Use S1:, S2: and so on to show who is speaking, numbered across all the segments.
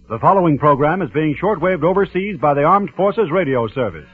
S1: The following program is being shortwaved overseas by the Armed Forces Radio Service.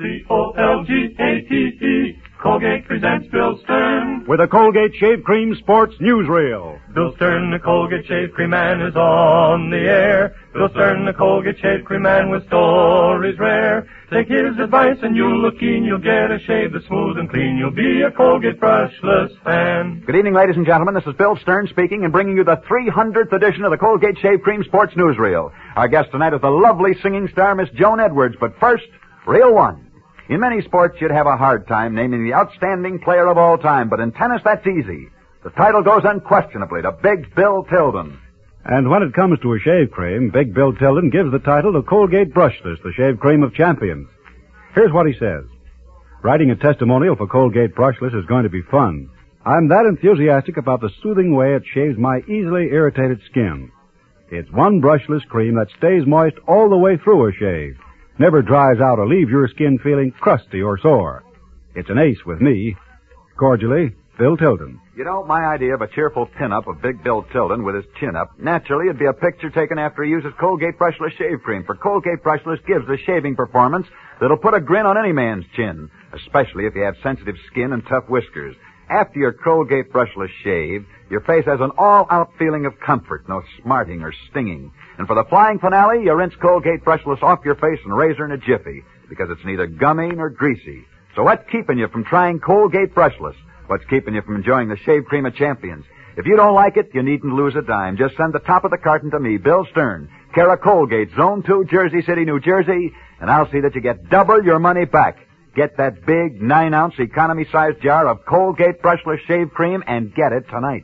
S2: Colgate, Colgate presents Bill Stern.
S1: With a Colgate Shave Cream Sports Newsreel.
S2: Bill Stern, the Colgate Shave Cream Man, is on the air. Bill Stern, the Colgate Shave Cream Man, with stories rare. Take his advice and you'll look keen. You'll get a shave that's smooth and clean. You'll be a Colgate brushless fan.
S3: Good evening, ladies and gentlemen. This is Bill Stern speaking and bringing you the 300th edition of the Colgate Shave Cream Sports Newsreel. Our guest tonight is the lovely singing star, Miss Joan Edwards. But first, Reel 1. In many sports, you'd have a hard time naming the outstanding player of all time, but in tennis, that's easy. The title goes unquestionably to Big Bill Tilden.
S1: And when it comes to a shave cream, Big Bill Tilden gives the title to Colgate Brushless, the shave cream of champions. Here's what he says. Writing a testimonial for Colgate Brushless is going to be fun. I'm that enthusiastic about the soothing way it shaves my easily irritated skin. It's one brushless cream that stays moist all the way through a shave. Never dries out or leaves your skin feeling crusty or sore. It's an ace with me. Cordially, Bill Tilden.
S3: You know, my idea of a cheerful pin-up of Big Bill Tilden with his chin up, naturally it'd be a picture taken after he uses Colgate Brushless Shave Cream, for Colgate Brushless gives a shaving performance that'll put a grin on any man's chin, especially if you have sensitive skin and tough whiskers. After your Colgate Brushless shave, your face has an all-out feeling of comfort, no smarting or stinging. And for the flying finale, you rinse Colgate Brushless off your face and razor in a jiffy, because it's neither gummy nor greasy. So what's keeping you from trying Colgate Brushless? What's keeping you from enjoying the shave cream of champions? If you don't like it, you needn't lose a dime. Just send the top of the carton to me, Bill Stern, care of Colgate, Zone 2, Jersey City, New Jersey, and I'll see that you get double your money back. Get that big 9-ounce economy-sized jar of Colgate Brushless Shave Cream and get it tonight.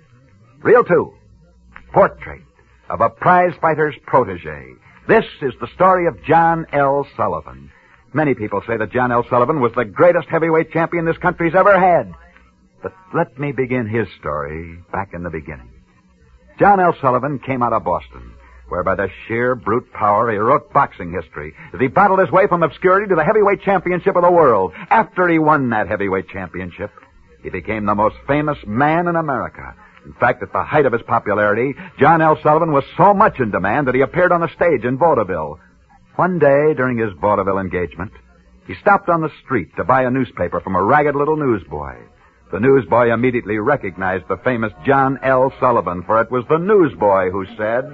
S3: Reel 2. Portrait of a prizefighter's protege. This is the story of John L. Sullivan. Many people say that John L. Sullivan was the greatest heavyweight champion this country's ever had. But let me begin his story back in the beginning. John L. Sullivan came out of Boston, where by the sheer brute power he wrote boxing history as he battled his way from obscurity to the heavyweight championship of the world. After he won that heavyweight championship, he became the most famous man in America. In fact, at the height of his popularity, John L. Sullivan was so much in demand that he appeared on the stage in vaudeville. One day, during his vaudeville engagement, he stopped on the street to buy a newspaper from a ragged little newsboy. The newsboy immediately recognized the famous John L. Sullivan, for it was the newsboy who said,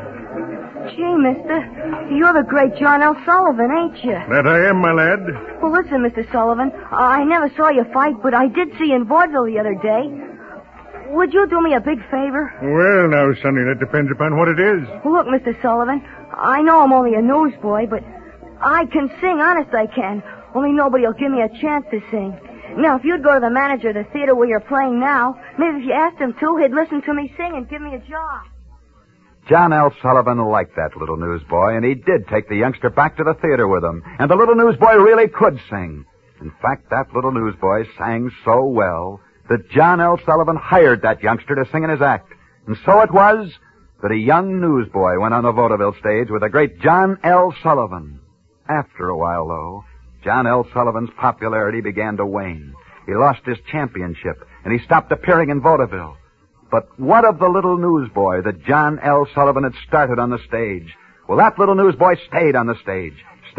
S4: "Gee, mister, you're the great John L. Sullivan, ain't you?"
S5: "That I am, my lad."
S4: "Well, listen, Mr. Sullivan, I never saw you fight, but I did see you in vaudeville the other day. Would you do me a big favor?"
S5: "Well, now, Sonny, that depends upon what it is."
S4: "Well, look, Mr. Sullivan, I know I'm only a newsboy, but I can sing, honest I can. Only nobody will give me a chance to sing. Now, if you'd go to the manager of the theater where you're playing now, maybe if you asked him to, he'd listen to me sing and give me a job."
S3: John L. Sullivan liked that little newsboy, and he did take the youngster back to the theater with him. And the little newsboy really could sing. In fact, that little newsboy sang so well that John L. Sullivan hired that youngster to sing in his act. And so it was that a young newsboy went on the vaudeville stage with the great John L. Sullivan. After a while, though, John L. Sullivan's popularity began to wane. He lost his championship, and he stopped appearing in vaudeville. But what of the little newsboy that John L. Sullivan had started on the stage? Well, that little newsboy stayed on the stage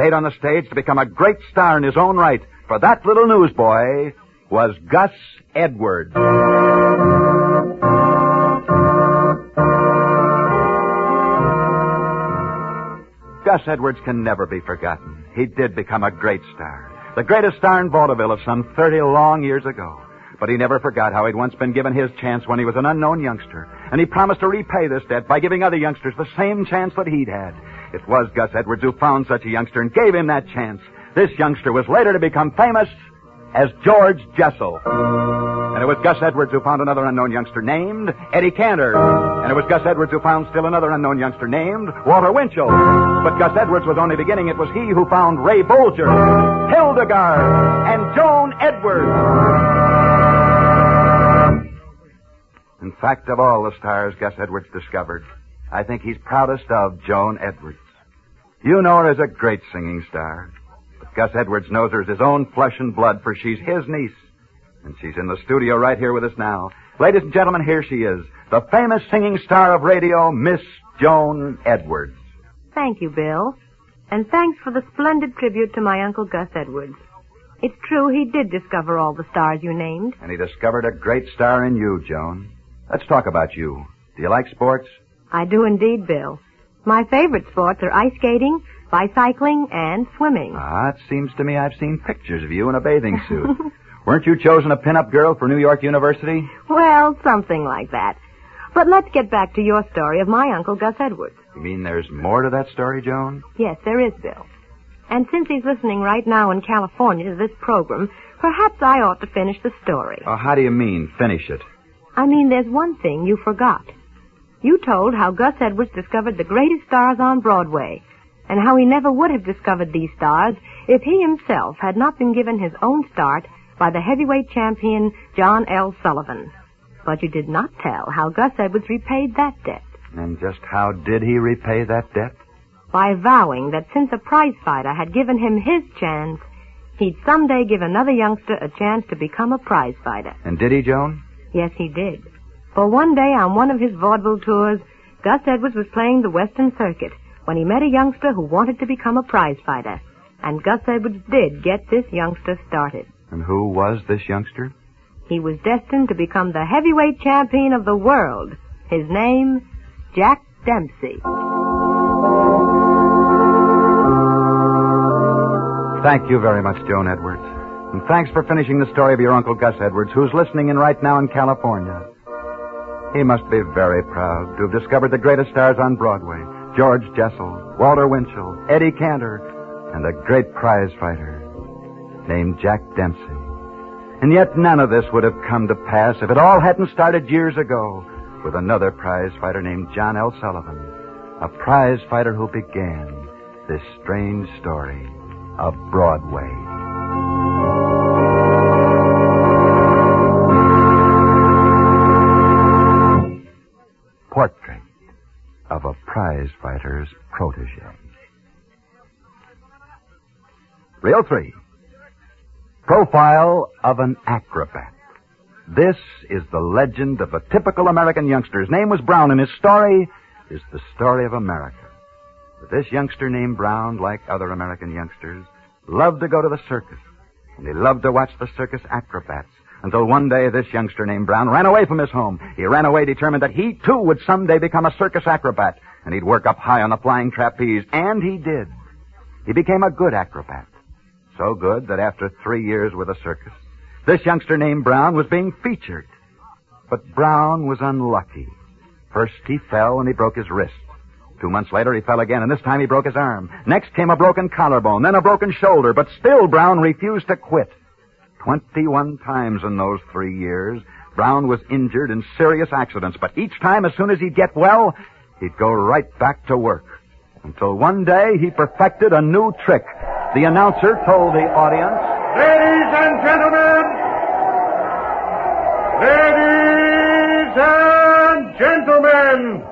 S3: to become a great star in his own right. For that little newsboy was Gus Edwards. Gus Edwards can never be forgotten. He did become a great star. The greatest star in vaudeville of some 30 long years ago. But he never forgot how he'd once been given his chance when he was an unknown youngster. And he promised to repay this debt by giving other youngsters the same chance that he'd had. It was Gus Edwards who found such a youngster and gave him that chance. This youngster was later to become famous as George Jessel. And it was Gus Edwards who found another unknown youngster named Eddie Cantor. And it was Gus Edwards who found still another unknown youngster named Walter Winchell. But Gus Edwards was only beginning. It was he who found Ray Bolger, Hildegard, and Joan Edwards. In fact, of all the stars Gus Edwards discovered, I think he's proudest of Joan Edwards. You know her as a great singing star. But Gus Edwards knows her as his own flesh and blood, for she's his niece. And she's in the studio right here with us now. Ladies and gentlemen, here she is, the famous singing star of radio, Miss Joan Edwards.
S6: Thank you, Bill. And thanks for the splendid tribute to my Uncle Gus Edwards. It's true he did discover all the stars you named.
S3: And he discovered a great star in you, Joan. Let's talk about you. Do you like sports?
S6: I do indeed, Bill. My favorite sports are ice skating, bicycling, and swimming.
S3: It seems to me I've seen pictures of you in a bathing suit. Weren't you chosen a pin-up girl for New York University?
S6: Well, something like that. But let's get back to your story of my Uncle Gus Edwards.
S3: You mean there's more to that story, Joan?
S6: Yes, there is, Bill. And since he's listening right now in California to this program, perhaps I ought to finish the story.
S3: Oh, how do you mean, finish it?
S6: I mean, there's one thing you forgot. You told how Gus Edwards discovered the greatest stars on Broadway, and how he never would have discovered these stars if he himself had not been given his own start by the heavyweight champion John L. Sullivan. But you did not tell how Gus Edwards repaid that debt.
S3: And just how did he repay that debt?
S6: By vowing that since a prize fighter had given him his chance, he'd someday give another youngster a chance to become a prize fighter.
S3: And did he, Joan?
S6: Yes, he did. For one day on one of his vaudeville tours, Gus Edwards was playing the Western Circuit when he met a youngster who wanted to become a prize fighter. And Gus Edwards did get this youngster started.
S3: And who was this youngster?
S6: He was destined to become the heavyweight champion of the world. His name, Jack Dempsey.
S3: Thank you very much, Joan Edwards. And thanks for finishing the story of your Uncle Gus Edwards, who's listening in right now in California. He must be very proud to have discovered the greatest stars on Broadway. George Jessel, Walter Winchell, Eddie Cantor, and a great prize fighter named Jack Dempsey. And yet none of this would have come to pass if it all hadn't started years ago with another prize fighter named John L. Sullivan, a prize fighter who began this strange story of Broadway. Portrait of a prize fighter's protege. Reel 3. Profile of an acrobat. This is the legend of a typical American youngster. His name was Brown, and his story is the story of America. But this youngster named Brown, like other American youngsters, loved to go to the circus. And he loved to watch the circus acrobats. Until one day, this youngster named Brown ran away from his home. He ran away determined that he, too, would someday become a circus acrobat. And he'd work up high on a flying trapeze. And he did. He became a good acrobat. So good that after 3 years with a circus, this youngster named Brown was being featured. But Brown was unlucky. First he fell and he broke his wrist. 2 months later he fell again, and this time he broke his arm. Next came a broken collarbone, then a broken shoulder. But still Brown refused to quit. 21 times in those 3 years, Brown was injured in serious accidents. But each time, as soon as he'd get well, he'd go right back to work. Until one day he perfected a new trick. The announcer told the audience,
S5: Ladies and gentlemen,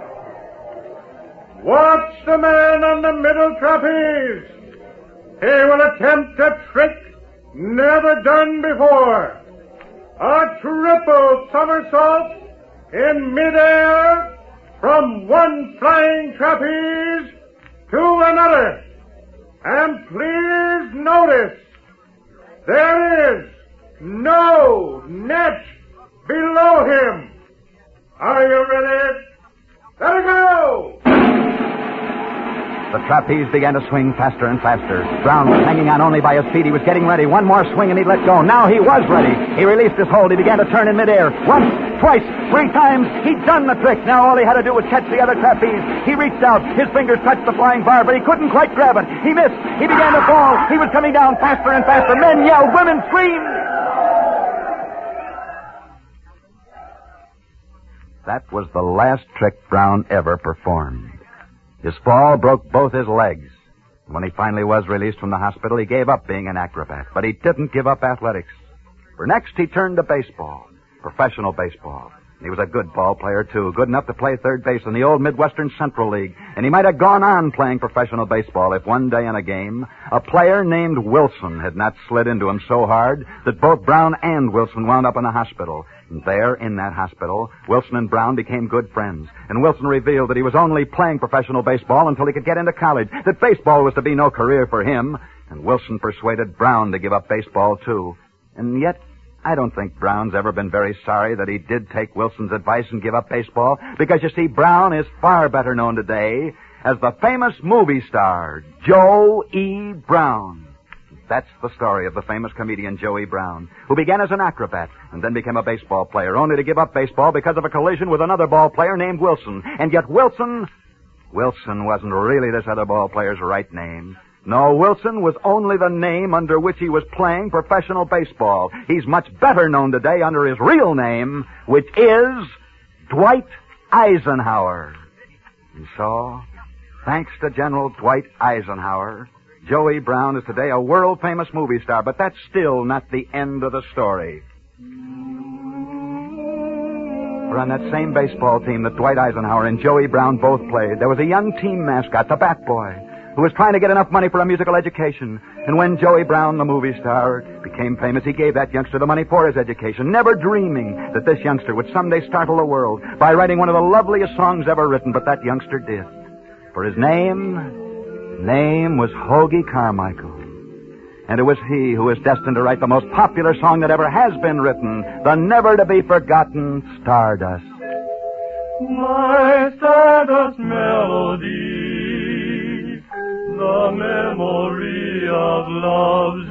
S5: watch the man on the middle trapeze. He will attempt a trick never done before. A triple somersault in midair from one flying trapeze to another. And please notice, there is no net below him. Are you ready? Let it go!
S3: The trapeze began to swing faster and faster. Brown was hanging on only by his feet. He was getting ready. One more swing and he'd let go. Now he was ready. He released his hold. He began to turn in midair. Once, twice, 3 times. He'd done the trick. Now all he had to do was catch the other trapeze. He reached out. His fingers touched the flying bar, but he couldn't quite grab it. He missed. He began to fall. He was coming down faster and faster. Men yelled. Women screamed. That was the last trick Brown ever performed. His fall broke both his legs. When he finally was released from the hospital, he gave up being an acrobat. But he didn't give up athletics. For next, he turned to baseball, professional baseball. He was a good ball player, too, good enough to play third base in the old Midwestern Central League. And he might have gone on playing professional baseball if one day in a game, a player named Wilson had not slid into him so hard that both Brown and Wilson wound up in the hospital. And there, in that hospital, Wilson and Brown became good friends. And Wilson revealed that he was only playing professional baseball until he could get into college, that baseball was to be no career for him. And Wilson persuaded Brown to give up baseball, too. And yet, I don't think Brown's ever been very sorry that he did take Wilson's advice and give up baseball, because, you see, Brown is far better known today as the famous movie star, Joe E. Brown. That's the story of the famous comedian Joe E. Brown, who began as an acrobat and then became a baseball player, only to give up baseball because of a collision with another ball player named Wilson. And yet Wilson wasn't really this other ball player's right name. No, Wilson was only the name under which he was playing professional baseball. He's much better known today under his real name, which is Dwight Eisenhower. And so, thanks to General Dwight Eisenhower, Joe E. Brown is today a world-famous movie star, but that's still not the end of the story. For on that same baseball team that Dwight Eisenhower and Joe E. Brown both played, there was a young team mascot, the Bat Boy, who was trying to get enough money for a musical education. And when Joe E. Brown, the movie star, became famous, he gave that youngster the money for his education, never dreaming that this youngster would someday startle the world by writing one of the loveliest songs ever written, but that youngster did. For his name was Hoagy Carmichael. And it was he who is destined to write the most popular song that ever has been written, the never-to-be-forgotten Stardust.
S2: My Stardust melody, the memory of love's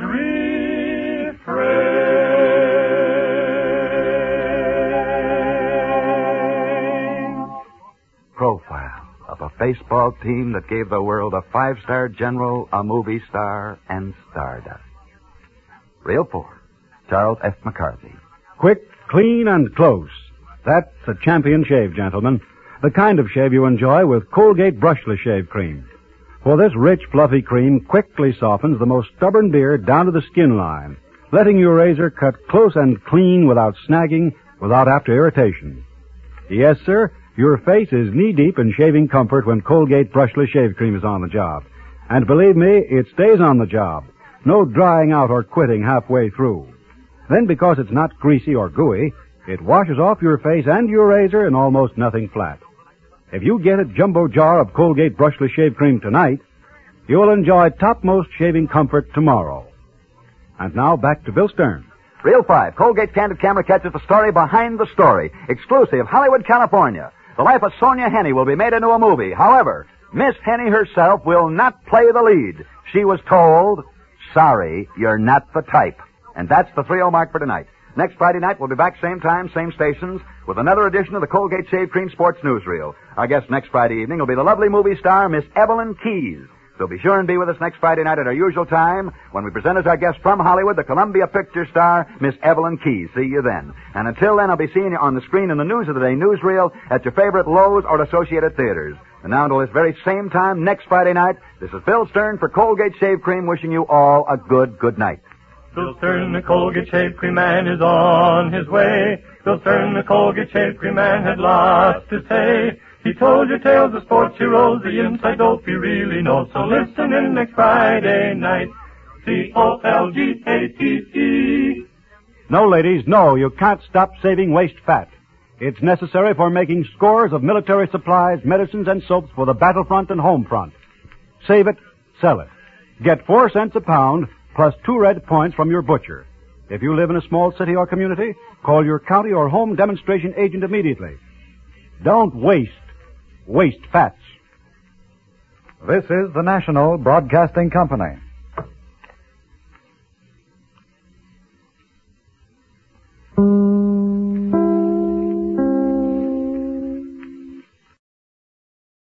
S2: refrain.
S3: Profile of a baseball team that gave the world a 5-star general, a movie star, and Stardust. Reel 4, Charles F. McCarthy.
S1: Quick, clean, and close. That's a champion shave, gentlemen. The kind of shave you enjoy with Colgate Brushless Shave Cream. For this rich, fluffy cream quickly softens the most stubborn beard down to the skin line, letting your razor cut close and clean without snagging, without after irritation. Yes, sir, your face is knee-deep in shaving comfort when Colgate Brushless Shave Cream is on the job. And believe me, it stays on the job. No drying out or quitting halfway through. Then, because it's not greasy or gooey, it washes off your face and your razor in almost nothing flat. If you get a jumbo jar of Colgate Brushless Shave Cream tonight, you'll enjoy topmost shaving comfort tomorrow. And now back to Bill Stern.
S3: Reel 5, Colgate Candid Camera catches the story behind the story. Exclusive, Hollywood, California. The life of Sonia Henney will be made into a movie. However, Miss Henney herself will not play the lead. She was told, sorry, you're not the type. And that's the 3-0 mark for tonight. Next Friday night, we'll be back same time, same stations, with another edition of the Colgate Shave Cream Sports Newsreel. Our guest next Friday evening will be the lovely movie star, Miss Evelyn Keyes. So be sure and be with us next Friday night at our usual time when we present as our guest from Hollywood, the Columbia Picture star, Miss Evelyn Keyes. See you then. And until then, I'll be seeing you on the screen in the News of the Day newsreel at your favorite Lowe's or Associated Theaters. And now until this very same time next Friday night, this is Bill Stern for Colgate Shave Cream wishing you all a good night.
S2: Bill Stern, the Colgate Shave Cream man, is on his way. Bill Stern, the Colgate Shave Cream man, had lots to say. He told you tales of sports heroes, the inside dope you really know. So listen in next Friday night. Colgate.
S1: No, ladies, no, you can't stop saving waste fat. It's necessary for making scores of military supplies, medicines, and soaps for the battlefront and home front. Save it, sell it. Get 4 cents a pound plus 2 red points from your butcher. If you live in a small city or community, call your county or home demonstration agent immediately. Don't waste fats.
S7: This is the National Broadcasting Company.